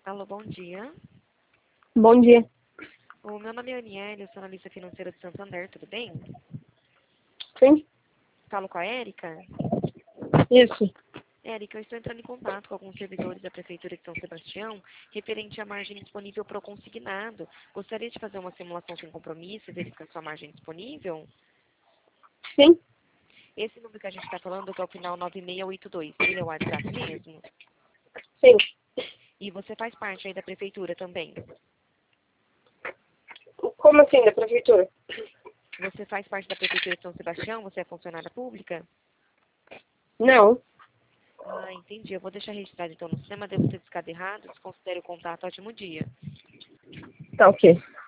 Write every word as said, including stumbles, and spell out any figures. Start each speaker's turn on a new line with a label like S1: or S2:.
S1: Alô, bom dia.
S2: Bom dia.
S1: O meu nome é Aniele, eu sou analista financeira do Santander, tudo bem?
S2: Sim?
S1: Falo com a Érica?
S2: Isso.
S1: Érica, eu estou entrando em contato com alguns servidores da Prefeitura de São Sebastião referente à margem disponível para o consignado. Gostaria de fazer uma simulação sem compromisso e verificar sua margem disponível?
S2: Sim?
S1: Esse número que a gente está falando, que é o final nove seis oito dois, ele é o WhatsApp mesmo?
S2: Sim.
S1: E você faz parte aí da Prefeitura também?
S2: Como assim, da prefeitura?
S1: Você faz parte da Prefeitura de São Sebastião? Você é funcionária pública?
S2: Não.
S1: Ah, entendi. Eu vou deixar registrado então no sistema, devo ter ficado errado. Desconsidere o contato. Ótimo dia.
S2: Tá ok.